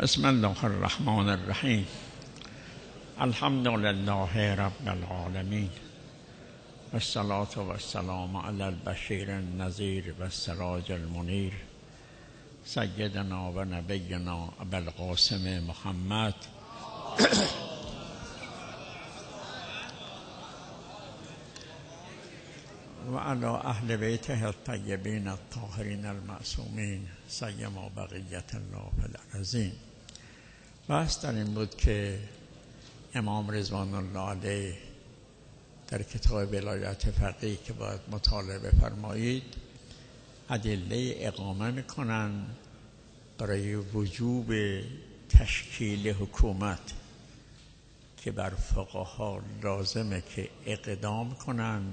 بسم الله الرحمن الرحیم. الحمد لله رب العالمین والصلاة والسلام علی البشیر النذیر والسراج المنیر سیدنا و نبینا ابوالقاسم محمد و علی اهل بیته الطیبین الطاهرین المعصومین سیما بقیت الله فی الارضین. بحث در این بود که امام رضوان الله علیه در کتاب ولایت فقیه که باید مطالعه بفرمایید ادله اقامه میکنن برای وجوب تشکیل حکومت که بر فقها لازمه که اقدام کنن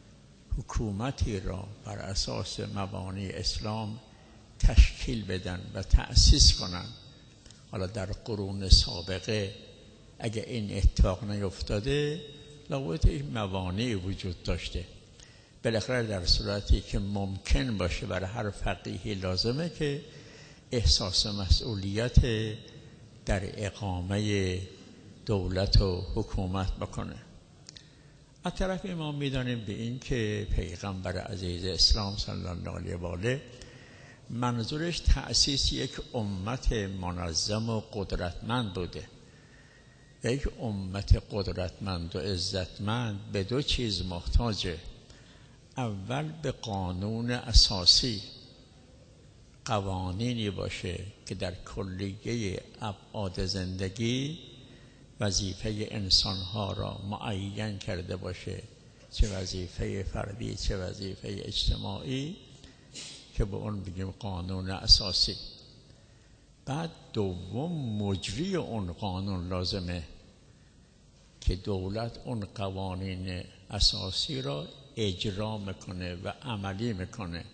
حکومتی را بر اساس مبانی اسلام تشکیل بدن و تأسیس کنن. حالا در قرون سابقه اگه این اتفاق نیفتاده لابد این موانعی وجود داشته. بالاخره در صورتی که ممکن باشه برای هر فقیهی لازمه که احساس مسئولیت در اقامه دولت و حکومت بکنه. از طرفی ما میدانیم به این که پیغمبر عزیز اسلام صلی الله علیه و آله منظورش تأسیس یک امت منظم و قدرتمند بوده. یک امت قدرتمند و عزتمند به دو چیز محتاجه. اول به قانون اساسی، قوانینی باشه که در کلیه ابعاد زندگی وظیفه انسانها را معین کرده باشه، چه وظیفه فردی چه وظیفه اجتماعی، که به اون بگیم قانون اساسی. بعد دوم مجری اون قانون لازمه که دولت اون قوانین اساسی را اجرا میکنه و عملی میکنه.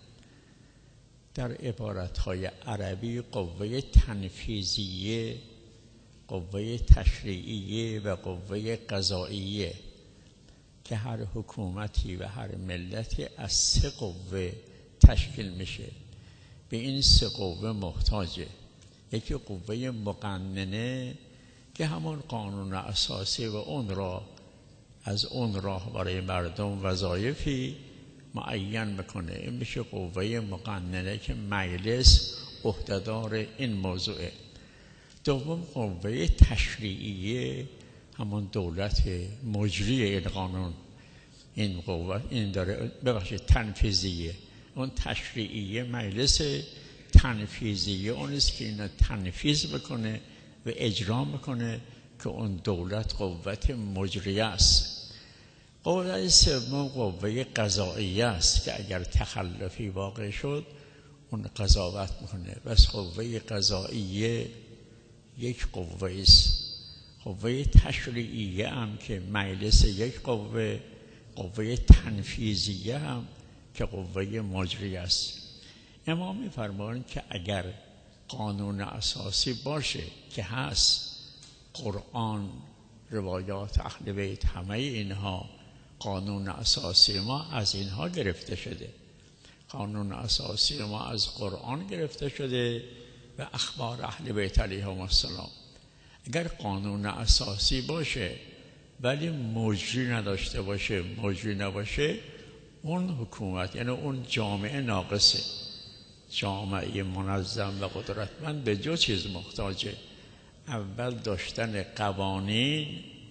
در عبارتهای عربی قوه تنفیذیه، قوه تشریعیه و قوه قضاییه که هر حکومتی و هر ملتی از سه قوه تشکیل میشه. به این سه قوه محتاجه. یکی قوه مقننه که همون قانون اساسی و اون را از اون راه برای مردم وظایفی معین میکنه. این میشه قوه مقننه که مجلس عهدهدار این موضوعه. دوم قوه تشریعیه، همون دولت مجری این قانون، این قوه این داره تنفیذیه. اون تشریعیه مجلس تنفیذیه اون است که اینو تنفیذ بکنه و اجرا میکنه که اون دولت قوت مجریه است. قوه سوم قوه قضاییه است که اگر تخلفی واقع شد اون قضاوت میکنه. بس قوه قضاییه یک قوه است. قوه تشریعیه هم که مجلس یک قوه، قوه تنفیذیه هم که قوه مجریه است. امام می‌فرمایند که اگر قانون اساسی باشه که هست، قرآن، روایات اهل بیت، همه اینها قانون اساسی ما از اینها گرفته شده. قانون اساسی ما از قرآن گرفته شده و اخبار اهل بیت علیهم السلام. اگر قانون اساسی باشه ولی مجری نداشته باشه، مجری نباشه، اون حکومت یعنی اون جامعه ناقصه. جامعه منظم و قدرتمند به دو چیز محتاجه. اول داشتن قوانین،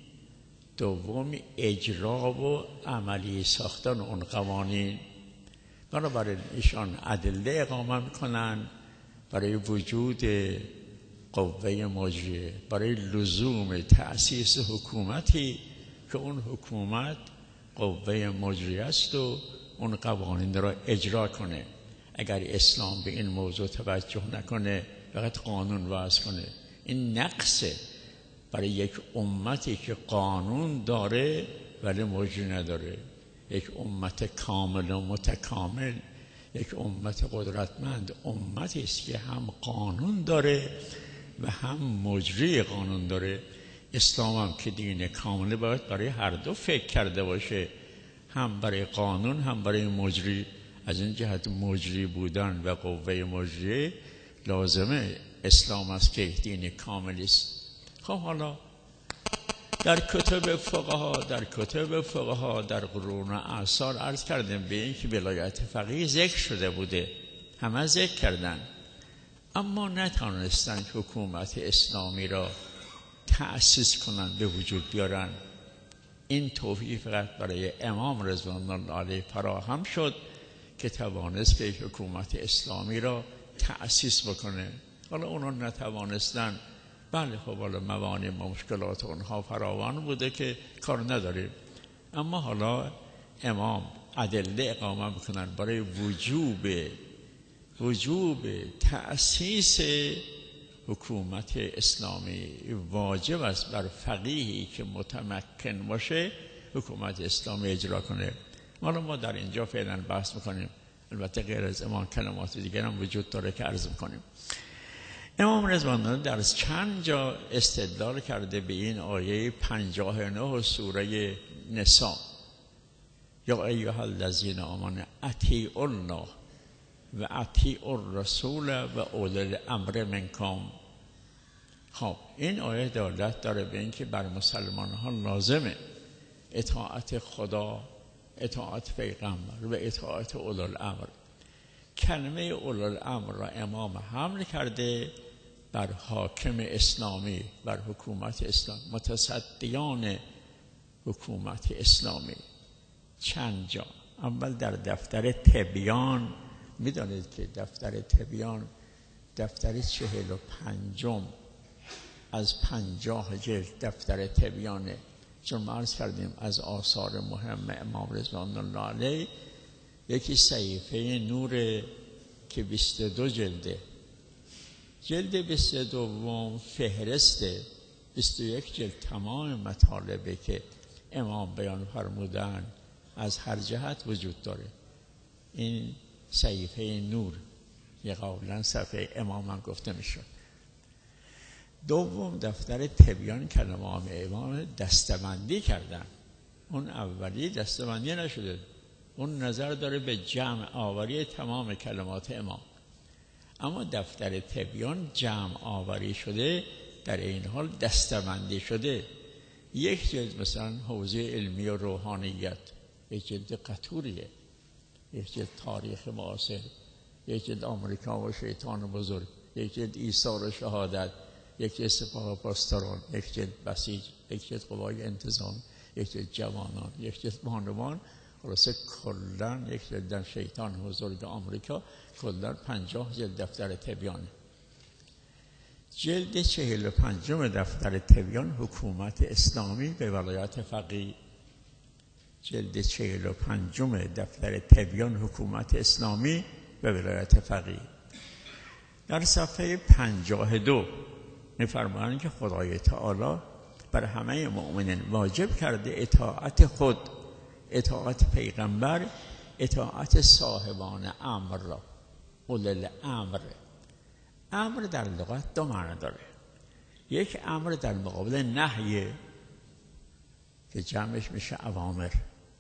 دوم اجرا و عملی ساختن اون قوانین. بنابراین ایشان ادله اقامه میکنن برای وجود قوه مجریه، برای لزوم تأسیس حکومتی که اون حکومت قوه مجریه است و اون قوانین را اجرا کنه. اگر اسلام به این موضوع توجه نکنه، فقط قانون وضع کنه، این نقصه برای یک امتی که قانون داره ولی مجری نداره. یک امت کامل و متکامل، یک امت قدرتمند، امتی است که هم قانون داره و هم مجری قانون داره. اسلام هم که دین کامله باید برای هر دو فکر کرده باشه، هم برای قانون هم برای مجری. از این جهت مجری بودن و قوه مجری لازمه اسلام است که دین کاملی است. خب حالا در کتب فقها در قرون اعصار عرض کردیم به این که ولایت فقیه ذکر شده بوده، همه ذکر کردن، اما نتوانستند حکومت اسلامی را تأسیس کنند، به وجود بیارن. این توفیق فقط برای امام رضوان الله علیه فراهم شد که توانست که حکومت اسلامی را تأسیس بکنه. حالا اونا نتوانستن، بله خب حالا موانع و مشکلات اونها فراوان بوده که کار نداریم، اما حالا امام ادله اقامه میکنن برای وجوب تأسیس حکومت اسلامی. واجب است بر فقیهی که متمکن باشه حکومت اسلامی اجرا کنه. حالا ما در اینجا فعلا بحث میکنیم، البته غیر از امام کلمات دیگر هم وجود داره که عرض میکنیم. امام رضوان الله در چند جا استدلال کرده به این آیه 59 سوره نساء، یا ایها الذین آمنوا اطیعوا الله و اطیعوا الرسول و اولی الامر منکم. خب این آیه دلالت داره به این که بر مسلمان ها لازمه اطاعت خدا، اطاعت پیغمبر و اطاعت اولی الامر. کلمه اولی الامر را امام حمل کرده بر حاکم اسلامی، بر حکومت اسلام، متصدیان حکومت اسلامی. چند جا، اول در دفتر تبیان، میدانید که دفتر تبیان دفتر 45 از 50 جلد دفتر تبیانه، چون ما عرض کردیم از آثار مهم امام رضوان الله علیه یکی صحیفه نور که 22 جلده، جلد 22 فهرسته 21 جلد تمام مطالبی که امام بیان فرمودن از هر جهت وجود داره. این صحیفه نور یه قولا صفحه امام هم گفته میشد. دوم دفتر تبیان کلمات امام دستبندی کردن، اون اولی دستبندی نشده، اون نظر داره به جمع آوری تمام کلمات امام، اما دفتر تبیان جمع آوری شده، در این حال دستبندی شده. یک جلد مثلا حوزه علمی و روحانیت، یک جلد قطوریه، یک جلد تاریخ معاصر، یک جلد آمریکا و شیطان بزرگ، یک جلد عیسی و شهادت، یک جلد سپاه و پاسداران، یک جلد بسیج، یک جلد قوای انتظام، یک جلد جوانان، یک جلد بانوان. خلاصه کلا یک جلد در شیطان بزرگ آمریکا، کلا 50 جلد دفتر تبیان. جلد 45 دفتر تبیان حکومت اسلامی به ولایت فقیه. جلد 45 دفتر تبیان حکومت اسلامی به ولایت فقیه. در صفحه 52 می‌فرمایند که خدای تعالی بر همه مؤمنین واجب کرده اطاعت خود، اطاعت پیغمبر، اطاعت صاحبان امر را، اولی الامر. امر در لغت دو معنی داره، یک امر در مقابل نهی که جمعش میشه اوامر،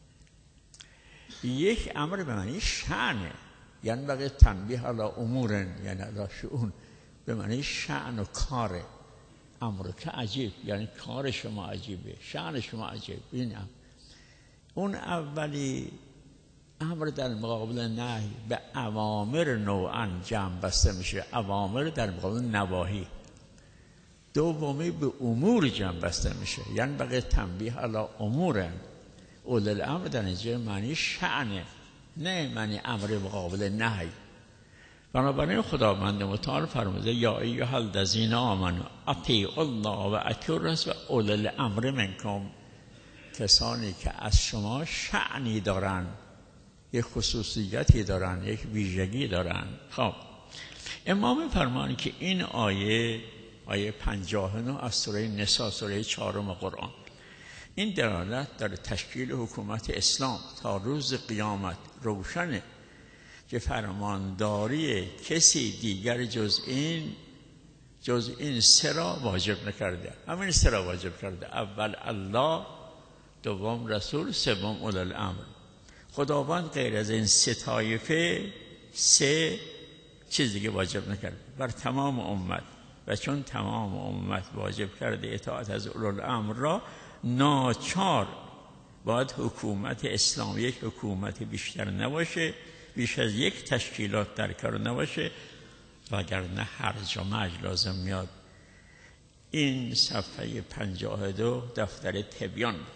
یک امر به معنی شأنه، یعنی بقیه تنبیه علی امورن، یعنی علی شؤون، به معنی شأن و کاره. امر که عجیب، یعنی کار شما عجیبه، شأن شما عجیب. این امر. اون اولی امر در مقابل نهی به اوامر نوعاً جمع بسته میشه، اوامر در مقابل نواهی. دومی به امور جمع بسته میشه، یعنی بقیه تنبیه علی امورن. اول الامر در اینجا معنی شأنه، نه معنی امر مقابل نهی. بنابراین خداوند متعال فرموده یا ایها الذین آمنوا اطیعوا الله و اطیعوا الرسول و اولی الامر منکم. کسانی که از شما شأنی دارن، یک خصوصیتی دارن، یک ویژگی دارن. خب امام فرمانی که این آیه 59 از سوره نساء، سوره 4 قرآن، این دلالت در تشکیل حکومت اسلام تا روز قیامت روشنه که فرمانداری کسی دیگر جز این سه را واجب نکرده. همین سه را واجب کرده، اول الله، دوم رسول، سوم اولی الامر. خداوند غیر از این سه طایفه، سه چیز دیگه واجب نکرده بر تمام امت. و چون تمام امت واجب کرده اطاعت از اولوالامر را، ناچار باید حکومت اسلامی یک حکومت بیشتر نباشه، بیش از یک تشکیلات در کار نباشه، وگرنه هرج و مرج لازم میاد. این صفحه 52 دفتر تبیان بود.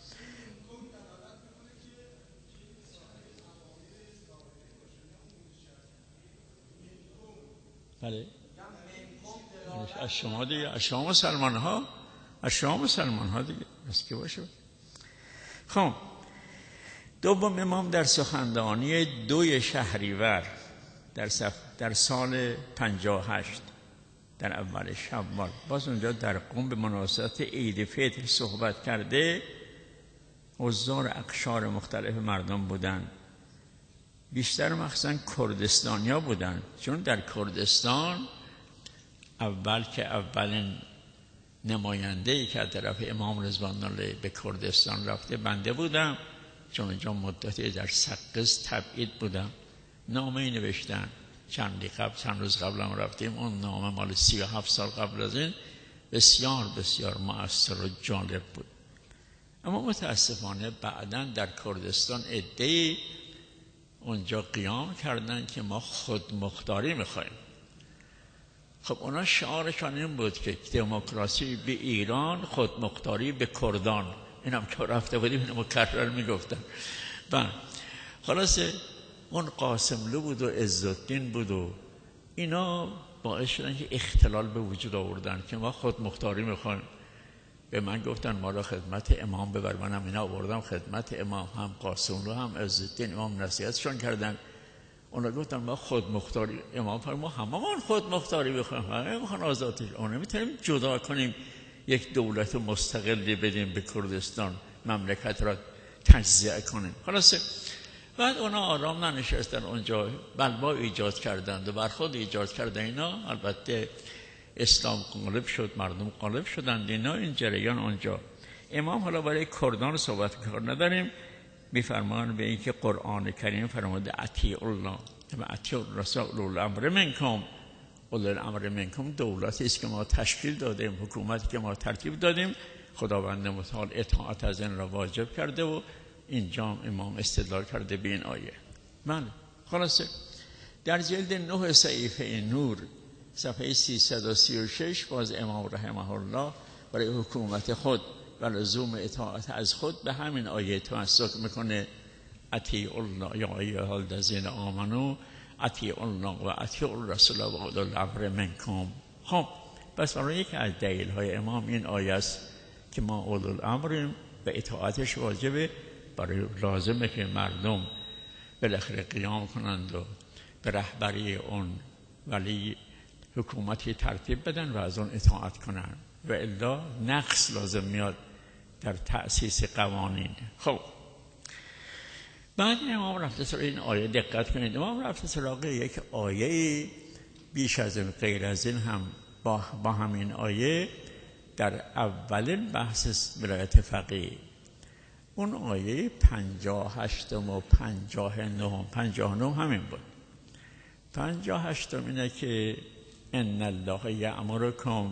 بله از شما دیگه، از شما مسلمان ها، از شما مسلمان ها دیگه است که باشه. خب دوم امام در سخنرانی 2 شهریور در سال 58 در اول شوال، باز اونجا در قم به مناسبت عید فطر صحبت کرده. حضار اقشار مختلف مردم بودن، بیشتر مخصوصا کردستانیا بودن، چون در کردستان اول که اولین نماینده‌ای که از طرف امام رضوان الله به کردستان رفته بنده بودم، چون اونجا مدتی در سقز تبعید بودم. نامه‌ای نوشتن چند روز قبل هم رفتیم، اون نامه مال 37 سال قبل از این، بسیار بسیار مؤثر و جالب بود. اما متاسفانه بعداً در کردستان عده‌ای اونجا قیام کردن که ما خودمختاری میخوایم. خب اونا شعارشان این بود که دموکراسی به ایران، خودمختاری به کردان. اینم که رفته بودیم اینو مکرر میگفتن. بله خلاصه اون قاسملو بود و عزالدین بود و اینا باعث شدن که اختلال به وجود آوردن که ما خودمختاری میخوایم. به من گفتن ما را خدمت امام ببر، منم اینا آوردم خدمت امام، هم قاسملو هم عزالدین. امام نصیحتشون کردن، اونا گفتن ما خودمختاری. امام فرمود ما هممون خودمختاری بخوایم، همه میخوان آزادی. اون نمیتونیم جدا کنیم یک دولت مستقلی بدیم به کردستان، مملکت را تجزیه کنیم. خلاصه بعد اونا آرام ننشستن اونجا، بلوا ایجاد کردند و برخورد ایجاد کردن. اینا البته اسلام غالب شد، مردم غالب شدند. اینا این جریان اونجا. امام حالا برای کردان صحبت کار نداریم، میفرمان به این که قرآن کریم فرموده اطیعوا الله و اطیعوا الرسول اولو الامر منکم. اولو الامر منکم دولتی است که ما تشکیل دادیم، حکومتی که ما ترتیب دادیم. خداوند متعال اطاعت از این را واجب کرده و اینجا امام استدلال کرده به این آیه. بله خلاصه در جلد 9 صحیفه نور صفحه 336 باز امام رحمه الله برای حکومت خود و لزوم اطاعت از خود به همین آیه تمسک میکنه. اطیعوا الله یا ایها الذین آمنوا اطیعوا الله و اطیعوا الرسول و اولو الامر منکم. خب پس برای یکی از دلیل‌های امام این آیه است که ما اولو الامریم و اطاعتش واجبه. برای لازمه که مردم بالاخره قیام کنند و به رهبری اون ولی حکومتی ترتیب بدن و از اون اطاعت کنند، و الا نقص لازم میاد در تأسیس قوانین. خب بعد امام رفته سراغ این آیه دقت کنید. امام رفته سراغ یک آیه بیش از این، غیر از این هم با همین آیه در اولین بحث ولایت فقیه. اون آیه 58 و 59 همین بود. 58 اینه که ان الله یأمرکم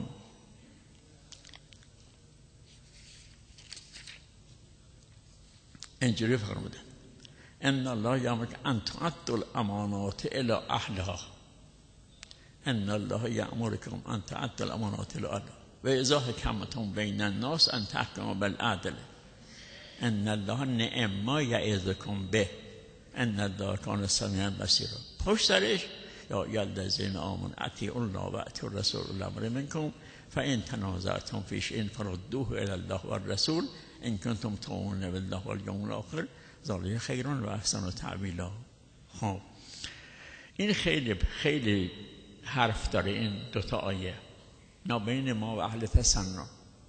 اینجوری فرموده ان الله یأمرکم ان تؤدوا الامانات الی اهلها. ان الله یأمرکم ان تؤدوا الامانات الی اهلها و اذا حکمتم بین الناس ان تحکموا بالعدل ان الله نعم ما یعظکم به ان الله کان سمیعا بصیرا. پشت سرش یا ایها الذین آمنوا اطیعوا الله و اطیعوا الرسول اولو الامر منکم فان تنازعتم فی شیء فردوه الی الله و الرسول ان کنتم تؤمنون بالله والیوم الاخر ذلک خیر و احسن تأویلا. خب این خیلی خیلی حرف داره این دوتا آیه نابین ما و اهل تسنن.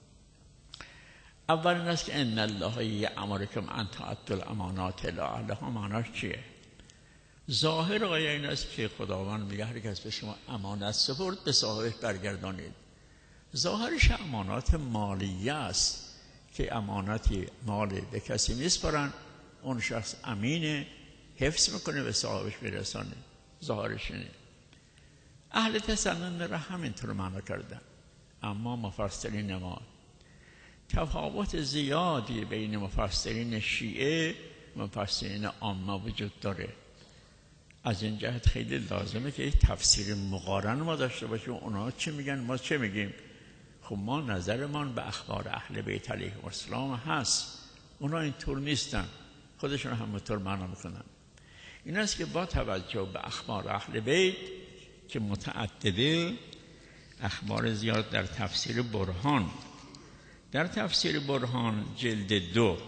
اول این است که ان الله یأمرکم ان تؤدوا الامانات الی اهلها. معناش چیه؟ ظاهر آیه این است که خداوند میگه هر کس به شما امانت سپرد به صاحبش برگردانید. ظاهرش امانات مالیه است که امانتی مال به کسی میسپارن، اون شخص امینه، حفظ میکنه به صاحبش برسانه. ظاهرش اینه. اهل تسنن را همینطور معنا کردن. اما مفسرین ما تفاوت زیادی بین مفسرین شیعه و مفسرین عامه وجود داره. از این جهت خیلی لازمه که یک تفسیر مقارن ما داشته باشیم. اونا چی میگن ما چه میگیم؟ خب ما نظرمان به اخبار اهل بیت علیهم السلام هست، اونا اینطور نیستن، خودشون همونطور معنا میکنن. این است که با توجه به اخبار اهل بیت که متعدده، اخبار زیاد در تفسیر برهان، در تفسیر برهان جلد 2،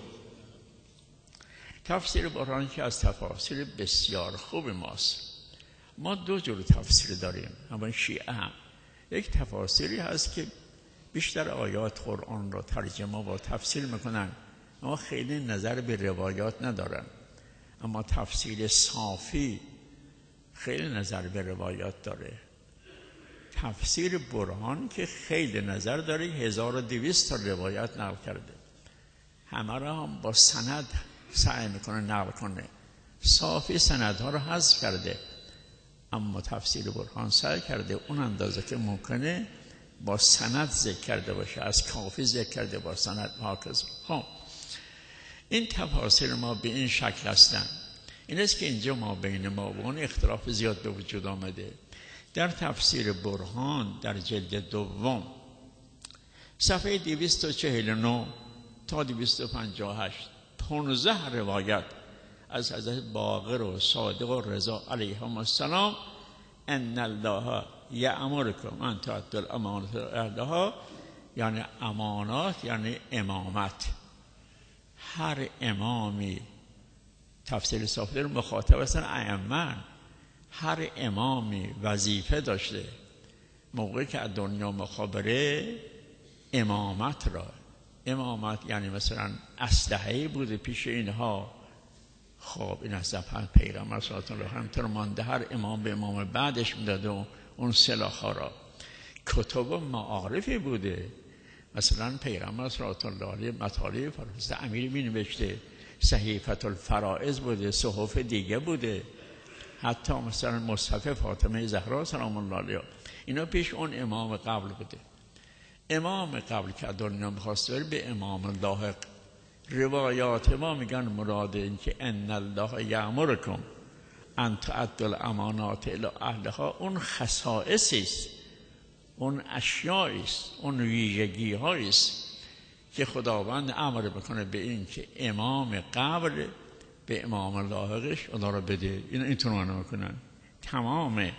تفسیر برهان که از تفاسیر بسیار خوب ماست. ما دو جور تفسیر داریم، اما شیعه هم یک تفاسیری هست که بیشتر آیات قرآن را ترجمه و تفسیر میکنن، اما خیلی نظر به روایات ندارن. اما تفسیر صافی خیلی نظر به روایات داره. تفسیر برهان که خیلی نظر داره، 1200 تا روایت نقل کرده، همه را هم با سند سعی میکنه نقل کنه. صافی سندها رو حذف کرده، اما تفسیر برهان سعی کرده اون اندازه که ممکنه با سند ذکر کرده باشه، از کافی ذکر کرده با سند هاکذا. خب این تفاسیر ما به این شکل هستن. این است که اینجا ما بین ما و اون اختلاف زیاد به وجود آمده. در تفسیر برهان در جلد 2 صفحه 249 تا 258 15 روایت از حضرت باقر و صادق و رضا علیهم السلام ان الله یأمرکم ان تؤدوا الامانات الی اهلها، یعنی امانات یعنی امامت. هر امامی، تفسیر صافی رو مخاطب هستن ائمه، هر امامی وظیفه داشته موقعی که از دنیا مخابره امامت را. امامت یعنی مثلا اسلحه‌ای بوده پیش اینها. خب این از زمان پیغمبر صلی الله علیه و آله همینطور مانده، هر امام به امام بعدش میداده و اون سلاح‌ها را. کتب معارفی بوده، مثلا پیغمبر صلی الله علیه و مطالب فرست امیر می نوشته، صحیفه الفرائض بوده، صحف دیگه بوده، حتی مثلا مصحف فاطمه زهرا سلام الله علیها، اینا پیش اون امام قبل بوده. امام قبل که دنیا می‌خواست بره به امام لاحق. روایات ما میگن مراد این که ان الله یأمرکم ان تؤدوا الامانات الی اهلها، اون خصائصی است، اون اشیاء است، اون ویژگی هایی است که خداوند امر میکنه به این که امام قبل به امام لاحقش اونا رو بده. اینطور معنا میکنن. تمام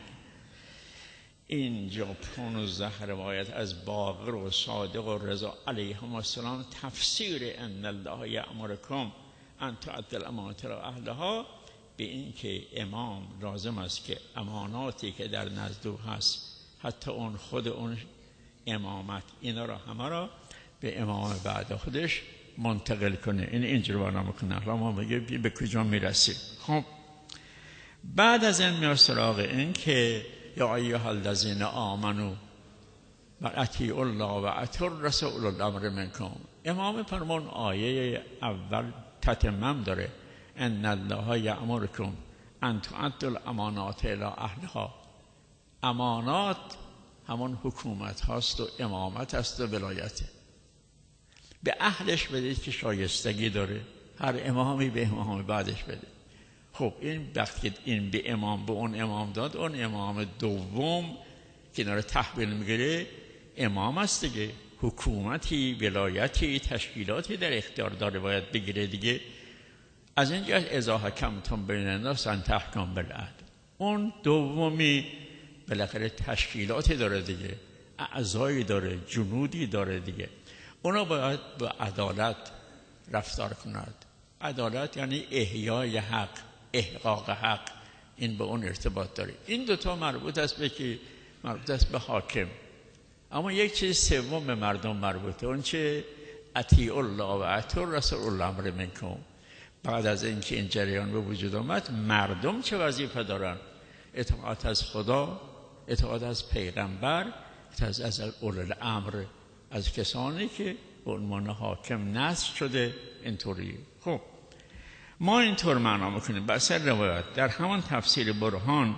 اینجا 15 روایت از باقر و صادق و رضا علیهم السلام تفسیر ان الله یأمرکم ان تؤدوا الامانات الی اهلها به این که امام لازم است که اماناتی که در نزد او هست، حتی اون خود اون امامت، اینا را همه را به امام بعد خودش منتقل کنه. این اینجوری معنا میکنه. حالا ما میگیم به کجا میرسیم. خب بعد از این میاد سراغ این که یا ایها الذین آمنوا اطیعوا الله و اطیعوا الرسول اولی الامر منکم. امام فرمان آیه اول تتمم داره، ان الله یأمرکم ان تؤدوا الامانات الی اهلها. امانات همون حکومت هاست و امامت هست و ولایته. به اهلش بدید که شایستگی داره، هر امامی به امام بعدش بده. خب این وقتی این به امام به اون امام داد، اون امام دوم که اینا رو تحویل میگیره امام است دیگه، حکومتی، ولایتی، تشکیلاتی در اختیار داره باید بگیره دیگه. از اینجا اذا حکمتم بین الناس ان تحکموا بالعدل. اون دومی بالاخره تشکیلاتی داره دیگه، اعضایی داره، جنودی داره دیگه، اونا باید با عدالت رفتار کنند. عدالت یعنی احیای حق، احقاق حق، این به اون ارتباط داره. این دوتا مربوط است به کی؟ مربوط است به حاکم. اما یک چیز سوم به مردم مربوطه، اون چه؟ اطیعوا الله و اطیعوا الرسول اولی الامر منکم. بعد از اینکه این جریان به وجود آمد، مردم چه وظیفه دارن؟ اطاعت از خدا، اطاعت از پیغمبر، اطاعت از اولی الامر، از کسانی که به عنوان حاکم نصب شده. اینطوری. خب ما اینطور معنا میکنیم. بس روایت در همان تفسیر برهان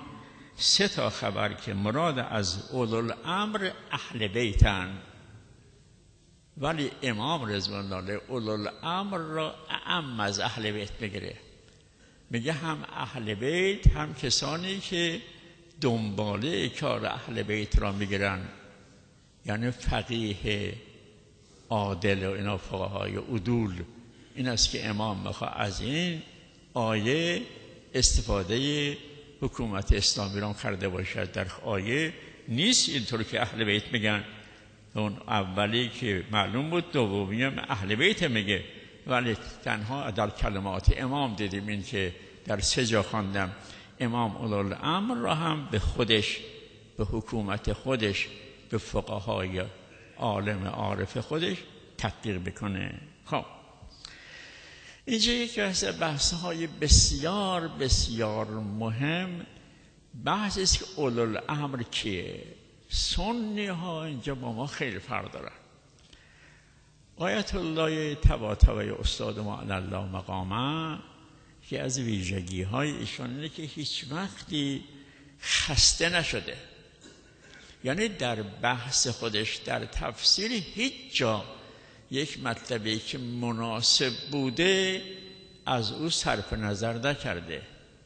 سه تا خبر که مراد از اولوالامر اهل بیتن، ولی امام رضوان الله علیه اولوالامر را اعم از اهل بیت بگیره، میگه هم اهل بیت هم کسانی که دنباله کار اهل بیت را میگیرن، یعنی فقیه عادل و اینا، فقهای عدول. این است که امام میخواد از این آیه استفاده حکومت اسلامی را کرده باشد. در آیه نیست اینطور که اهل بیت میگن، اون اولی که معلوم بود، دومی هم اهل بیت میگه، ولی تنها در کلمات امام دیدیم این که در 3 جا خواندم امام اولوالامر را هم به خودش، به حکومت خودش، به فقهای عالم عارف خودش تطبیق بکنه. خب اینجا یکی از بحث‌های بسیار بسیار مهم، بحث است که اولوالامر کیه. سنی ها اینجا با ما خیلی فرق دارن. آیت الله طباطبایی استاد ما علی الله مقامه که از ویژگی های ایشان اینه که هیچ وقتی خسته نشده، یعنی در بحث خودش در تفسیر هیچ جا یک مطلبی که مناسب بوده از او صرف نظر نکرده،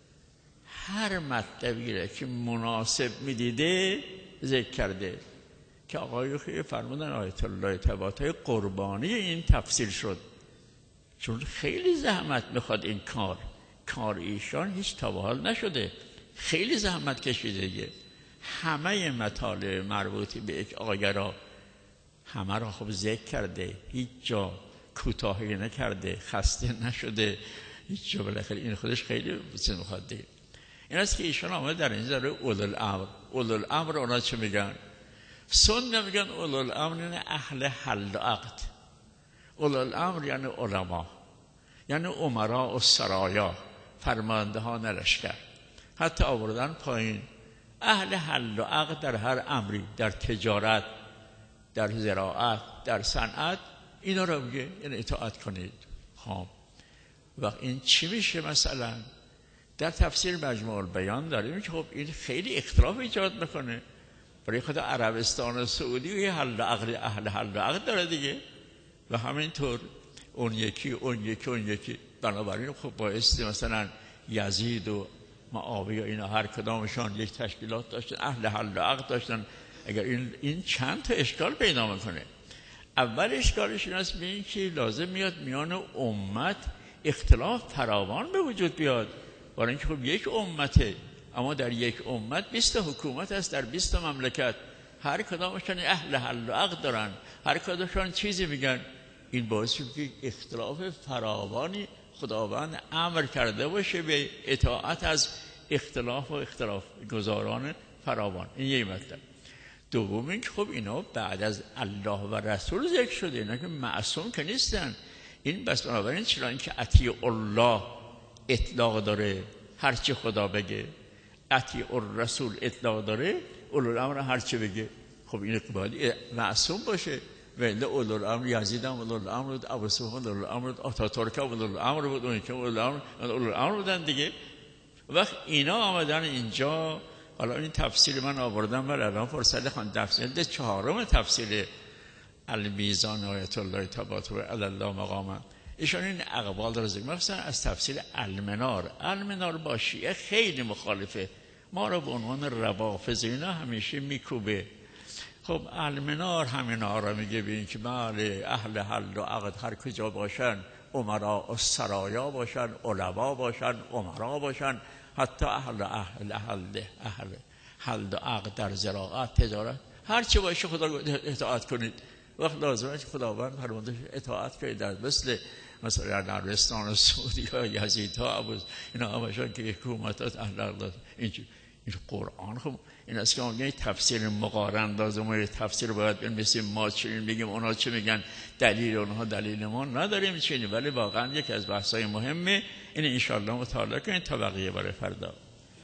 هر مطلبی را که مناسب میدیده ذکر کرده. که آقای خیلی فرمودن آیت الله طباطبایی قربانی این تفسیر شد، چون خیلی زحمت میخواد این کار ایشان هیچ تا به حال نشده، خیلی زحمت کشیده دیگه. همه مطالب مربوطی به یک آیه را همه را خب ذکر کرده، هیچ جا کوتاهی نکرده، خسته نشده هیچ جا. بالاخره این خودش خیلی بسیار میخواد دیگه. این است که ایشان آمده در اینجا داره اولوالامر اونا چه میگن؟ سنی میگن اولوالامر یعنی اهل حل و عقد. اولوالامر یعنی علما، یعنی امراء و سرایا، فرمانده ها لشکر. حتی آوردن پایین اهل حل و عقد در هر امری، در تجارت، در زراعت، در صنعت، اینا رو میگه یعنی اطاعت کنید. خب وقت این چی میشه؟ مثلا در تفسیر مجموع البیان داریم که خب این خیلی اختلاف ایجاد میکنه. برای خود عربستان و سعودی حل و عقد، اهل حل و عقد داره دیگه، و همینطور اون یکی. بنابراین خب بایستی مثلا یزید و معاویه اینا هر کدامشان یک تشکیلات داشتن، اهل حل و عقد داشتن. اگر این چند تا اشکال پیدا میکنه. اول اشکالش این است که لازم میاد میان امت اختلاف فراوان به وجود بیاد، برای اینکه خب یک امته، اما در یک امت 20 حکومت است، در 20 مملکت، هر کدامشان اهل حل و عقد دارن، هر کدامشان چیزی میگن. این باعث شد که اختلاف فراوانی خداوند امر کرده باشه به اطاعت از اختلاف گزاران فراوان. این یه مطلب. دوم این که خب اینا بعد از الله و رسول ذکر شده، اینا که معصوم که نیستن. این بس بنابراین چرا این که اطیع الله اطلاق داره هرچی خدا بگه، اطیع الرسول اطلاق داره اولوالامر هرچی بگه، خب این باید معصوم باشه. ولی اولوالامر یزید هم اولوالامر بود، ابو سفیان اولوالامر بود، آتاتورک اولوالامر بود، اون که اولوالامر بودن دیگه. وقت اینا آمدن اینجا، حالا این تفسیر من آوردم ولی الان فرصت خوان تفسیر 4 تفسیر المیزان آیت الله طباطبایی علی الله مقامه. ایشان این اقوال رو ذکر مثلا از تفسیر المنار با شیعه خیلی مخالفه، ما رو به عنوان روافض اینا همیشه میکوبه. خب المنار همینا رو میگه ببین که بله اهل حل و عقد هر کجا باشن، امراء و سرایا باشن، علما باشن، امرا باشن، حتی اهل حل و عقد در زراعت، تجارت، هر چی باشه خدا اطاعت کنید. وقت لازمه که خداوند فرمودش اطاعت کنید. در مثلا در عربستان و سعودی ها یزید ها اینا باشن که حکومتات اهل عقد. این قرآن خب این است که اون تفسیر مقارن لازمه. تفسیر باید بنویسیم ما چنین میگیم اونا چه میگن، دلیل اونها دلیل ما نداریم چنین. ولی واقعا یک از بحث‌های مهمه این ان شاء الله مطالعه کنید تا بقیه برای فردا.